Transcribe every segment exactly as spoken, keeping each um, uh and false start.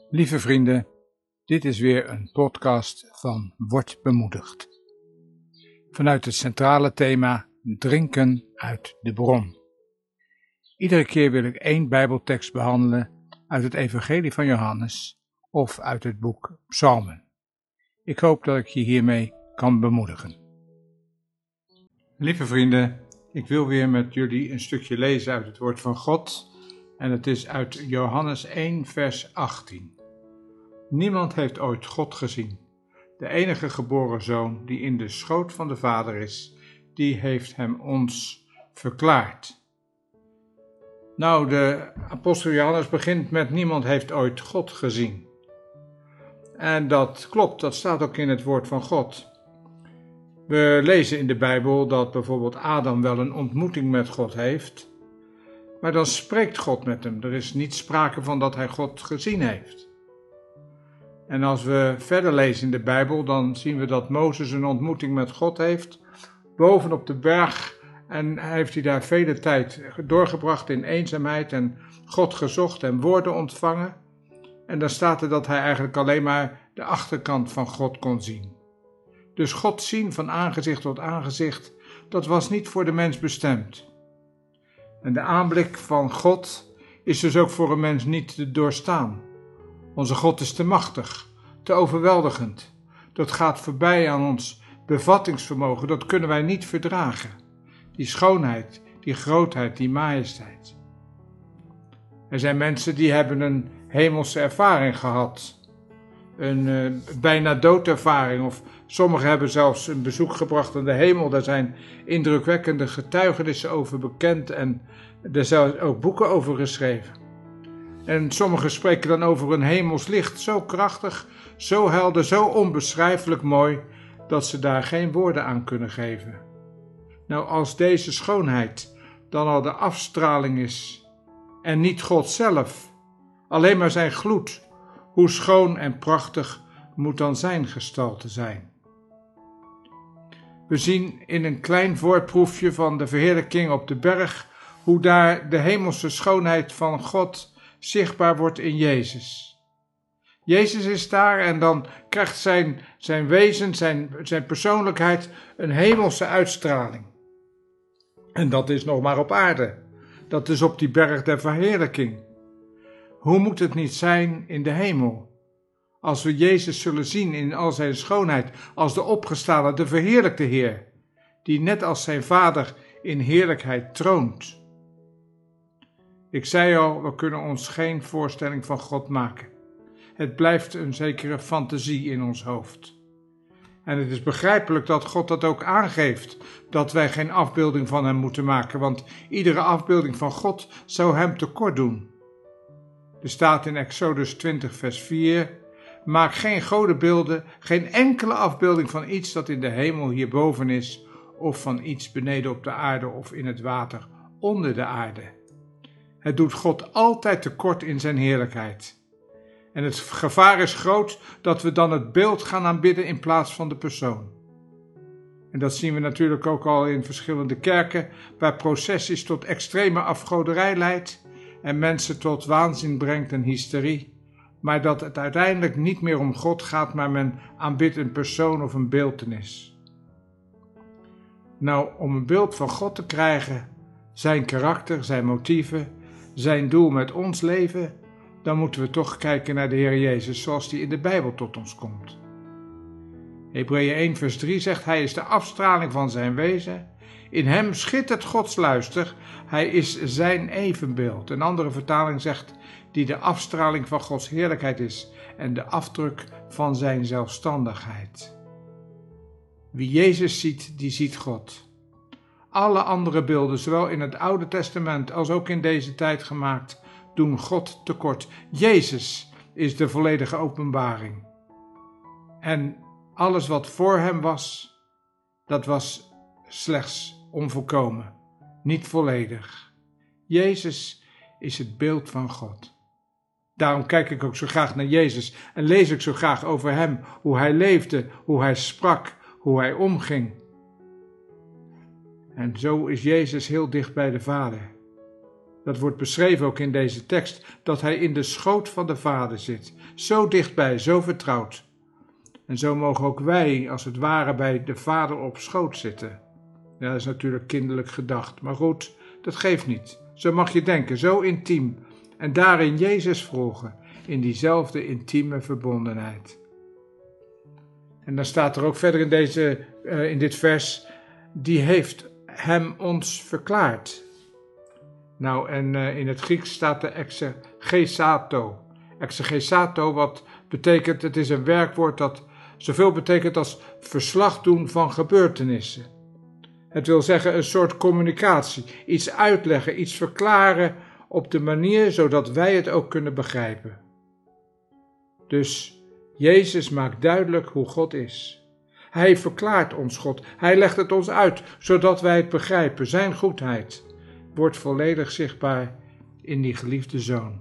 Lieve vrienden, dit is weer een podcast van Word Bemoedigd. Vanuit het centrale thema drinken uit de bron. Iedere keer wil ik één Bijbeltekst behandelen uit het Evangelie van Johannes of uit het boek Psalmen. Ik hoop dat ik je hiermee kan bemoedigen. Lieve vrienden, ik wil weer met jullie een stukje lezen uit het woord van God en het is uit Johannes één vers achttien. Niemand heeft ooit God gezien. De enige geboren Zoon die in de schoot van de Vader is, die heeft hem ons verklaard. Nou, de apostel Johannes begint met niemand heeft ooit God gezien. En dat klopt, dat staat ook in het woord van God. We lezen in de Bijbel dat bijvoorbeeld Adam wel een ontmoeting met God heeft, maar dan spreekt God met hem. Er is niet sprake van dat hij God gezien heeft. En als we verder lezen in de Bijbel, dan zien we dat Mozes een ontmoeting met God heeft, bovenop de berg. En heeft hij daar vele tijd doorgebracht in eenzaamheid en God gezocht en woorden ontvangen. En dan staat er dat hij eigenlijk alleen maar de achterkant van God kon zien. Dus God zien van aangezicht tot aangezicht, dat was niet voor de mens bestemd. En de aanblik van God is dus ook voor een mens niet te doorstaan. Onze God is te machtig, te overweldigend. Dat gaat voorbij aan ons bevattingsvermogen, dat kunnen wij niet verdragen. Die schoonheid, die grootheid, die majesteit. Er zijn mensen die hebben een hemelse ervaring gehad. Een uh, bijna doodervaring. Of sommigen hebben zelfs een bezoek gebracht aan de hemel. Daar zijn indrukwekkende getuigenissen over bekend en er zijn ook boeken over geschreven. En sommigen spreken dan over een hemels licht, zo krachtig, zo helder, zo onbeschrijfelijk mooi, dat ze daar geen woorden aan kunnen geven. Nou, als deze schoonheid dan al de afstraling is, en niet God zelf, alleen maar zijn gloed, hoe schoon en prachtig moet dan zijn gestalte zijn. We zien in een klein voorproefje van de verheerlijking op de berg, hoe daar de hemelse schoonheid van God zichtbaar wordt in Jezus. Jezus is daar en dan krijgt zijn, zijn wezen, zijn, zijn persoonlijkheid een hemelse uitstraling. En dat is nog maar op aarde. Dat is op die berg der verheerlijking. Hoe moet het niet zijn in de hemel? Als we Jezus zullen zien in al zijn schoonheid, als de opgestane, de verheerlijkte Heer, die net als zijn Vader in heerlijkheid troont. Ik zei al, we kunnen ons geen voorstelling van God maken. Het blijft een zekere fantasie in ons hoofd. En het is begrijpelijk dat God dat ook aangeeft, dat wij geen afbeelding van hem moeten maken, want iedere afbeelding van God zou hem tekort doen. Er staat in Exodus twintig vers vier, maak geen godenbeelden, geen enkele afbeelding van iets dat in de hemel hierboven is, of van iets beneden op de aarde of in het water onder de aarde. Het doet God altijd tekort in zijn heerlijkheid. En het gevaar is groot dat we dan het beeld gaan aanbidden in plaats van de persoon. En dat zien we natuurlijk ook al in verschillende kerken, waar processies tot extreme afgoderij leidt en mensen tot waanzin brengt en hysterie. Maar dat het uiteindelijk niet meer om God gaat, maar men aanbidt een persoon of een beeltenis. Nou, om een beeld van God te krijgen, zijn karakter, zijn motieven, zijn doel met ons leven, dan moeten we toch kijken naar de Heer Jezus zoals die in de Bijbel tot ons komt. Hebreeën één vers drie zegt, hij is de afstraling van zijn wezen. In hem schittert Gods luister, hij is zijn evenbeeld. Een andere vertaling zegt, die de afstraling van Gods heerlijkheid is en de afdruk van zijn zelfstandigheid. Wie Jezus ziet, die ziet God. Alle andere beelden, zowel in het Oude Testament als ook in deze tijd gemaakt, doen God tekort. Jezus is de volledige openbaring. En alles wat voor hem was, dat was slechts onvolkomen, niet volledig. Jezus is het beeld van God. Daarom kijk ik ook zo graag naar Jezus en lees ik zo graag over hem, hoe hij leefde, hoe hij sprak, hoe hij omging. En zo is Jezus heel dicht bij de Vader. Dat wordt beschreven ook in deze tekst, dat hij in de schoot van de Vader zit. Zo dichtbij, zo vertrouwd. En zo mogen ook wij, als het ware, bij de Vader op schoot zitten. Ja, dat is natuurlijk kinderlijk gedacht, maar goed, dat geeft niet. Zo mag je denken, zo intiem. En daarin Jezus volgen, in diezelfde intieme verbondenheid. En dan staat er ook verder in, deze, uh, in dit vers, die heeft hem ons verklaard. Nou, en uh, in het Grieks staat de exegesato. Exegesato, wat betekent, het is een werkwoord dat zoveel betekent als verslag doen van gebeurtenissen. Het wil zeggen een soort communicatie, iets uitleggen, iets verklaren op de manier zodat wij het ook kunnen begrijpen. Dus Jezus maakt duidelijk hoe God is. Hij verklaart ons God, hij legt het ons uit zodat wij het begrijpen. Zijn goedheid wordt volledig zichtbaar in die geliefde Zoon.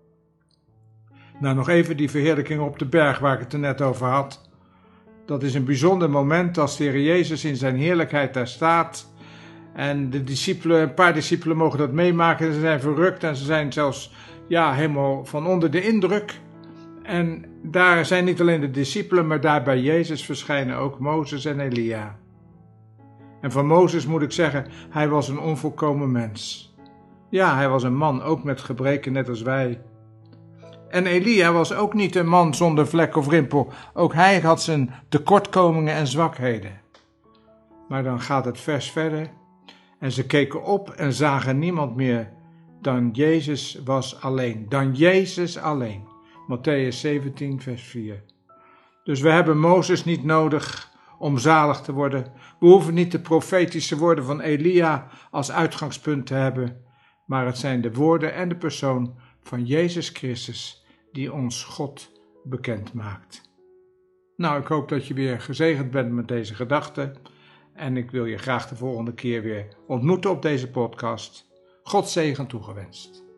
Nou, nog even die verheerlijking op de berg waar ik het er net over had. Dat is een bijzonder moment als de Heer Jezus in zijn heerlijkheid daar staat. En de discipelen, een paar discipelen mogen dat meemaken. Ze zijn verrukt en ze zijn zelfs ja, helemaal van onder de indruk. En daar zijn niet alleen de discipelen, maar daar bij Jezus verschijnen ook Mozes en Elia. En van Mozes moet ik zeggen, hij was een onvolkomen mens. Ja, hij was een man, ook met gebreken net als wij. En Elia was ook niet een man zonder vlek of rimpel. Ook hij had zijn tekortkomingen en zwakheden. Maar dan gaat het vers verder. En ze keken op en zagen niemand meer dan Jezus was alleen. Dan Jezus alleen. Mattheüs zeventien, vers vier. Dus we hebben Mozes niet nodig om zalig te worden. We hoeven niet de profetische woorden van Elia als uitgangspunt te hebben. Maar het zijn de woorden en de persoon van Jezus Christus die ons God bekend maakt. Nou, ik hoop dat je weer gezegend bent met deze gedachten. En ik wil je graag de volgende keer weer ontmoeten op deze podcast. God zegen toegewenst.